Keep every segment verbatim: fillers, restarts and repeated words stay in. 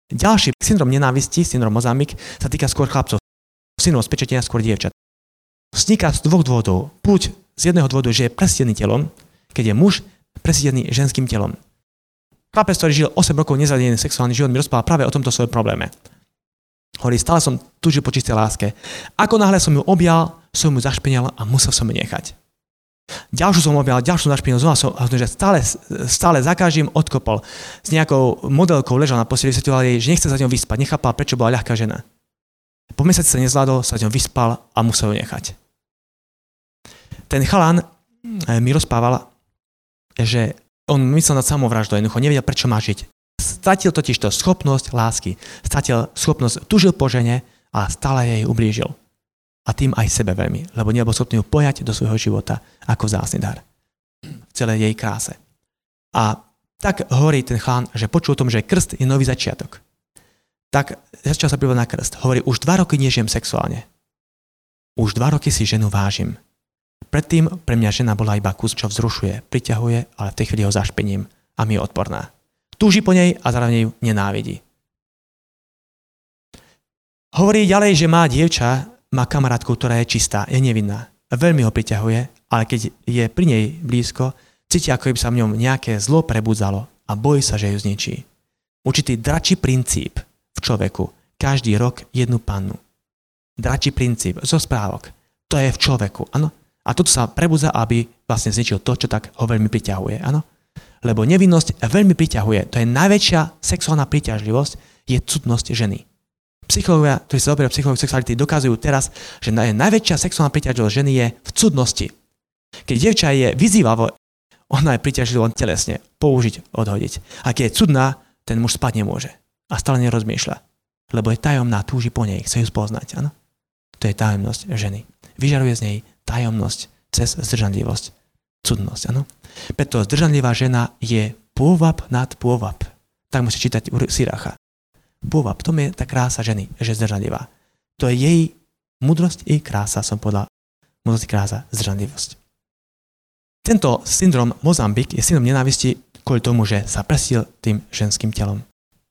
Ďalší syndrom nenávisti, syndrom Mozambik, sa týka skôr chlapcov. Syndrom spečatenia skôr dievčat. Vzniká z dvoch dôvodov. Buď z jedného dôvodu, že je presídený telom, keď je muž presídený ženským telom. Chlapec, ktorý žil osem rokov nezradený sexuálny život, mi rozprával práve o tomto svojom probléme. Hovorí, stále som túžil po čistej láske. Ako náhle som ju objal, som ju zašpinil a musel som ju nechať. Ďalšiu som objal, ďalšiu som zašpinil, znova som, že stále, stále za každým odkopol. S nejakou modelkou ležal na posteli, vysvetľoval jej, že nechce sa s ňou vyspať, nechápal, prečo bola ľahká žena. Po mesiaci sa nezvládol, sa s ňou vyspal a musel ju nechať. Ten chalan mi rozprával, že on myslel nad samovraždou, jednoducho nevedel, prečo má žiť. Stratil totiž to schopnosť lásky, stratil schopnosť, tužil po žene a stále jej ublížil. A tým aj sebe veľmi, lebo nebol schopný ju pojať do svojho života ako vzácny dar. V celej jej kráse. A tak hovorí ten chalan, že počul o tom, že krst je nový začiatok. Tak začal sa prívať na krst. Hovorí, už dva roky nežijem sexuálne. Už dva roky si ženu vážim. Predtým pre mňa žena bola iba kus, čo vzrušuje, priťahuje, ale v tej chvíli ho zašpením a mi je odporná. Túži po nej a zároveň ju nenávidí. Hovorí ďalej, že má dievča, má kamarátku, ktorá je čistá, je nevinná. Veľmi ho priťahuje, ale keď je pri nej blízko, cíti, ako by sa v ňom nejaké zlo prebudzalo a bojí sa, že ju zničí. Určitý dračí princíp v človeku. Každý rok jednu pannu. Dračí princíp zo správok. To je v človeku, áno? A toto sa prebudza, aby vlastne zničil to, čo tak ho veľmi priťahuje, áno? Lebo nevinnosť veľmi priťahuje. To je najväčšia sexuálna príťažlivosť, je cudnosť ženy. Psychológovia, ktorí sa zaoberajú psychológiou sexuality, dokazujú teraz, že najväčšia sexuálna príťažlivosť ženy je v cudnosti. Keď dievča je vyzývavo, ona je príťažlivá len telesne, použiť, odhodiť. A keď je cudná, ten muž spať nemôže. A stále nerozmýšľa. Lebo je tajomná, túži po nej, chce ju spoznať, áno? To je tajomnosť ženy. Vyžaruje z nej tajomnosť cez zdržanlivosť, cudnosť, áno? Preto zdržanlivá žena je pôvab nad pôvab. Tak musí čítať u Siracha. Pôvab, to je tá krása ženy, že je zdržanlivá. To je jej múdrosť i krása, som povedal. Múdrosť i krása, zdržanlivosť. Tento syndrom Mozambik je syndrom nenávisti kvôli tomu, že sa presídil tým ženským telom.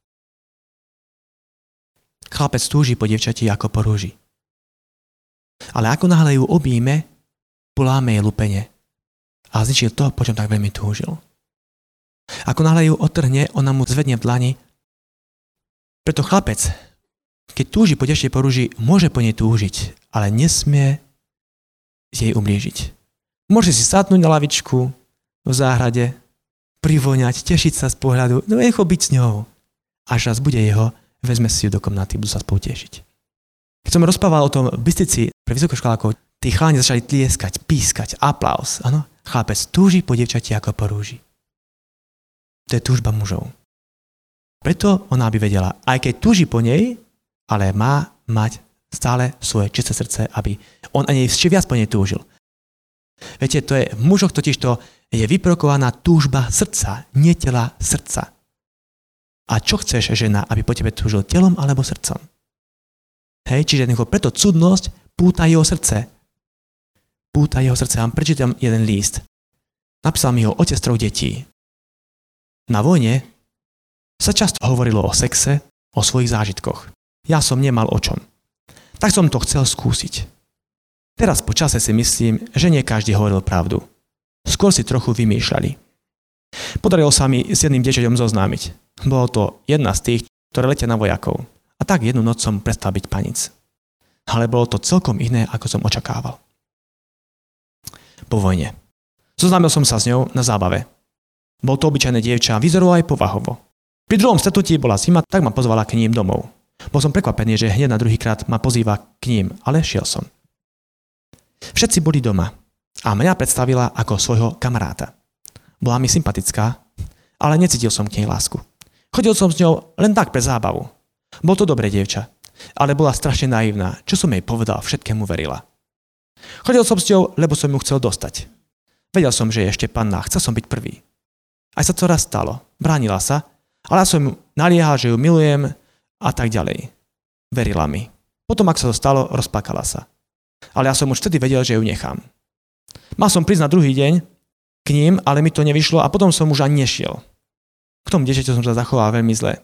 Chlapec túži po dievčati ako po rúži. Ale ako náhle ju objíme, poláme jej lupene a zničil to, po čom tak veľmi túžil. Ako náhle ju otrhne, ona mu zvedne v dlani. Preto chlapec, keď túži po dievčati po rúži, môže po nej túžiť, ale nesmie jej ublížiť. Môže si sadnúť na lavičku v záhrade, privoňať, tešiť sa z pohľadu, no echo byť s ňou. Až raz bude jeho, vezme si ju do komnaty, budú sa spolu tešiť. Keď som rozprával o tom Bystrici pre vysokoškolákov, tí chalani začali tlieskať, pískať, aplaus. Áno, chlapec túži po dievčati ako po rúži. To je túžba mužov. Preto ona by vedela, aj keď túži po nej, ale má mať stále svoje čisté srdce, aby on ani ešte viac po nej túžil. Viete, to je v mužoch totižto je vyprokovaná túžba srdca, nie tela, srdca. A čo chceš, žena, aby po tebe túžil telom alebo srdcom? Hej, čiže preto cudnosť púta jeho srdce. Púta jeho srdce. Vám prečítam jeden list. Napísal mi ho otec troch detí. Na vojne sa často hovorilo o sexe, o svojich zážitkoch. Ja som nemal o čom. Tak som to chcel skúsiť. Teraz po čase si myslím, že nie každý hovoril pravdu. Skôr si trochu vymýšľali. Podarilo sa mi s jedným dievčaťom zoznámiť. Bolo to jedna z tých, ktoré letia na vojakov. A tak jednu noc som prestal byť panic. Ale bolo to celkom iné, ako som očakával. Po vojne. Zoznámil som sa s ňou na zábave. Bol to obyčajné dievča, vyzeralo aj povahovo. Pri druhom stretnutí bola zima, tak ma pozvala k ním domov. Bol som prekvapený, že hneď na druhýkrát ma pozýva k ním, ale šiel som. Všetci boli doma a mňa predstavila ako svojho kamaráta. Bola mi sympatická, ale necítil som k nej lásku. Chodil som s ňou len tak pre zábavu. Bol to dobré dievča, ale bola strašne naivná. Čo som jej povedal, všetkému verila. Chodil som s ňou, lebo som ju chcel dostať. Vedel som, že je ešte panná, chcel som byť prvý. Aj sa to raz stalo. Bránila sa, ale ja som ju naliehal, že ju milujem a tak ďalej. Verila mi. Potom, ak sa to stalo, rozplakala sa. Ale ja som už vtedy vedel, že ju nechám. Mal som prísť na druhý deň k ním, ale mi to nevyšlo a potom som už ani nešiel. K tomu dievčaťu som sa zachoval veľmi zle.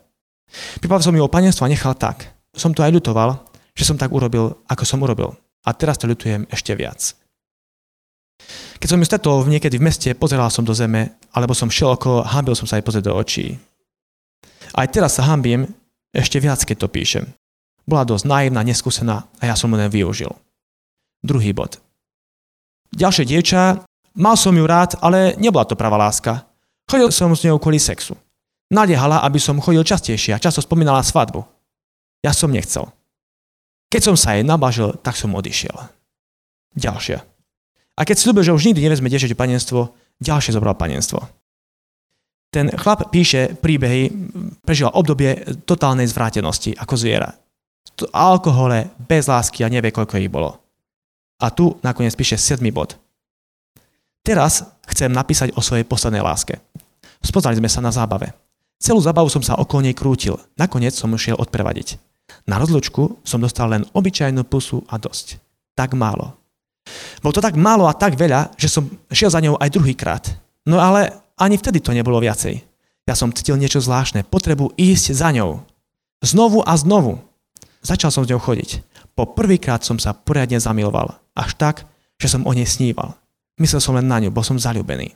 Pripravil som ju o panenstvo a nechal tak. Som to aj ľutoval, že som tak urobil, ako som urobil. A teraz to ľutujem ešte viac. Keď som ju stretol niekedy v meste, pozeral som do zeme, alebo som šiel okolo, hanbil som sa aj pozrieť do očí. Aj teraz sa hanbím ešte viac, keď to píšem. Bola dosť naivná, neskúsená a ja som ju len využil. Druhý bod. Ďalšie dievča, mal som ju rád, ale nebola to pravá láska. Chodil som s ňou kvôli sexu. Naliehala, aby som chodil častejšie a často spomínala svadbu. Ja som nechcel. Keď som sa jej nabážil, tak som odišiel. Ďalšia. A keď sľúbil, že už nikdy nevezme dievčaťu panenstvo, ďalšie zobral panenstvo. Ten chlap píše príbehy, prežíval obdobie totálnej zvrátenosti, ako zviera. Alkohole, bez lásky a nevie, koľko ich bolo. A tu nakoniec píše siedmy bod. Teraz chcem napísať o svojej poslednej láske. Spoznali sme sa na zábave. Celú zábavu som sa okolo nej krútil. Nakoniec som ju šiel odprevadiť. Na rozlúčku som dostal len obyčajnú pusu a dosť. Tak málo. Bolo to tak málo a tak veľa, že som šiel za ňou aj druhýkrát. No ale ani vtedy to nebolo viacej. Ja som cítil niečo zvláštne, potrebu ísť za ňou. Znovu a znovu. Začal som s ňou chodiť. Po prvýkrát som sa poriadne zamiloval. Až tak, že som o nej sníval. Myslel som len na ňu, bol som zaľúbený.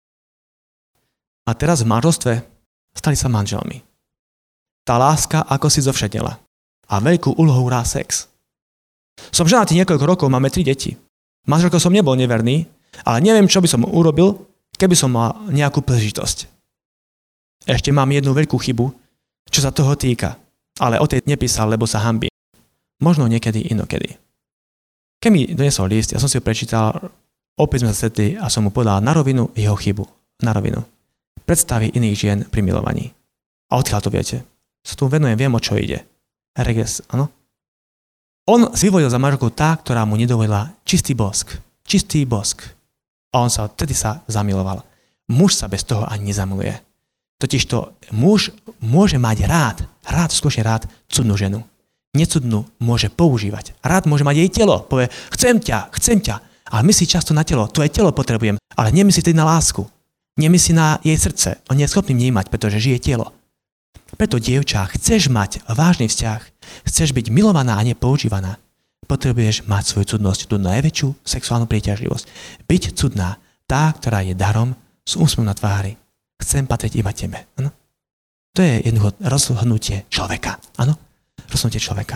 A teraz v manželstve stali sa manželmi. Tá láska ako si zovšednela. A veľkú úlohou hrá sex. Som ženatý niekoľko rokov, máme tri deti. Manželkou som nebol neverný, ale neviem, čo by som urobil, keby som mal nejakú príležitosť. Ešte mám jednu veľkú chybu, čo sa toho týka, ale o tej nepísal, lebo sa hanbím. Možno niekedy inokedy. Keď mi donesol list, ja som si ho prečítal, opäť sme sa stretli a som mu povedal na rovinu jeho chybu. Na rovinu. Predstavy iných žien pri milovaní. A odkiaľ to viete? Sa tu venujem, viem, o čo ide. Regres, áno? On si vyvolil za manželku tá, ktorá mu nedovolila čistý bosk. Čistý bosk. A on sa vtedy sa zamiloval. Muž sa bez toho ani nezamiluje. Totižto muž môže mať rád, rád, skôr rád, cudnú ženu. Necudnú môže používať. Rád môže mať jej telo. Povie, chcem ťa, chcem ťa. Ale myslí často na telo. Tvoje telo potrebujem. Ale nemyslí tedy na lásku. Nemyslí na jej srdce. On nie je schopný vnímať, pretože žije telo. Preto, dievča, chceš mať vážny vzťah, chceš byť milovaná a nepoužívaná, potrebuješ mať svoju cudnosť, tú najväčšiu sexuálnu príťažlivosť. Byť cudná, tá, ktorá je darom, s úsmevom na tvári. Chcem patriť iba tebe. Ano? To je jednoducho rozhodnutie človeka. Áno? Rozhodnutie človeka.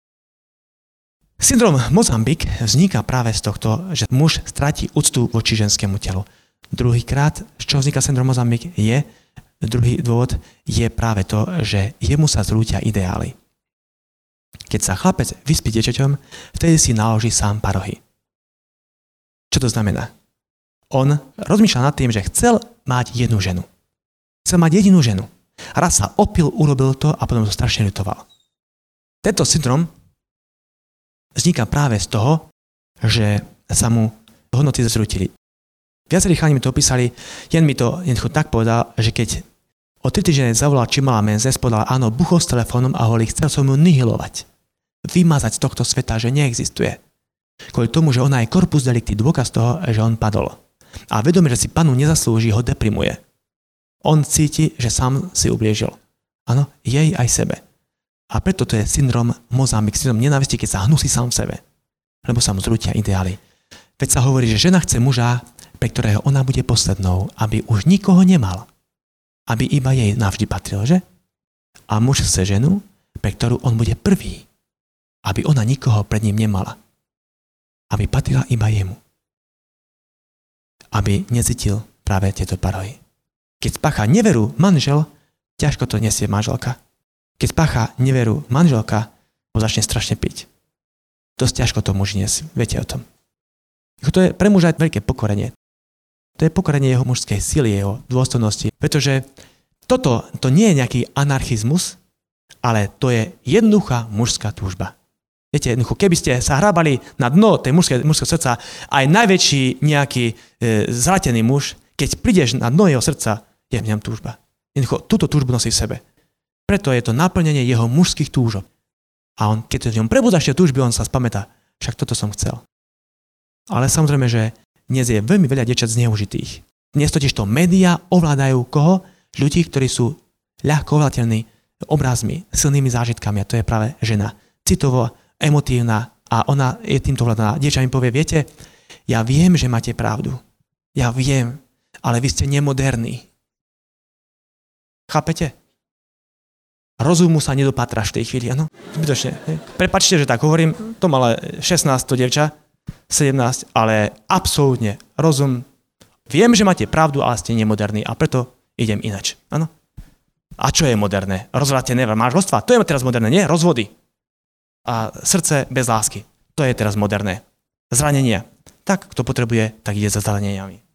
Syndrom Mozambik vzniká práve z tohto, že muž stratí úctu voči ženskému telu. Druhýkrát, z čoho vzniká syndrom Mozambik, je, druhý dôvod je práve to, že jemu sa zrútia ideály. Keď sa chlapec vyspí dievčaťom, vtedy si naloží sám parohy. Čo to znamená? On rozmýšľa nad tým, že chcel mať jednu ženu. Chcel mať jedinú ženu. Raz sa opil, urobil to a potom to strašne ľutoval. Tento syndrom vzniká práve z toho, že sa mu hodnoty zrútili. Viacerí chalani mi to opísali, jen mi to jednoducho tak povedal, že keď o tri týždne zavolal, či mala menzes, povedal áno, buchol s telefónom a hovorí, chcel som ju nihilovať. Vymazať z tohto sveta, že neexistuje. Kvôli tomu, že ona je corpus delicti, dôkaz toho, že on padol. A vedomie, že si panu nezaslúži, ho deprimuje. On cíti, že sám si ubliežil. Áno, jej aj sebe. A preto to je syndrom Mozambik, syndrom nenávisti, keď sa hnusí sám v sebe. Lebo sa mu zrútia ideály. Veď sa hovorí, že žena chce muža, pre ktorého ona bude poslednou, aby už nikoho nemal. Aby iba jej navždy patril, že? A muž chce ženu, pre ktorú on bude prvý. Aby ona nikoho pred ním nemala. Aby patrila iba jemu. Aby necítil práve tieto parohy. Keď spácha neveru manžel, ťažko to nesie manželka. Keď spácha neveru manželka, ho začne strašne piť. Dosť ťažko to muž nesie. Viete o tom. To je pre muža veľké pokorenie. To je pokorenie jeho mužskej sily, jeho dôstojnosti. Pretože toto to nie je nejaký anarchizmus, ale to je jednoduchá mužská túžba. Viete, jednoducho, keby ste sa hrábali na dno tej mužskej, mužského srdca, aj najväčší nejaký e, zratený muž, keď prídeš na dno jeho srdca, je v ňom túžba. Jednoducho, túto túžbu nosí v sebe. Preto je to naplnenie jeho mužských túžob. A on, keď v ňom prebudá ešte túžby, on sa spamätá, však toto som chcel. Ale samozrejme, že dnes je veľmi veľa dievčat zneužitých. Dnes totiž to médiá ovládajú koho? Ľudí, ktorí sú ľahko ovládateľní obrazmi, silnými zážitkami a to je práve žena. Citovo, emotívna a ona je týmto hľadaná. Dievča mi povie, viete, ja viem, že máte pravdu. Ja viem, ale vy ste nemoderní. Chápete? Rozumu sa nedopatraš v tej chvíli, áno? Zbytočne. Prepáčte, že tak hovorím, to mala šestnásť to dievča, sedemnásť, ale absolútne rozum. Viem, že máte pravdu, ale ste nemoderní a preto idem inač, áno? A čo je moderné? Rozvratené manželstva? To je teraz moderné, nie? Rozvody. A srdce bez lásky. To je teraz moderné. Zranenia. Tak, kto potrebuje, tak ide za zraneniami.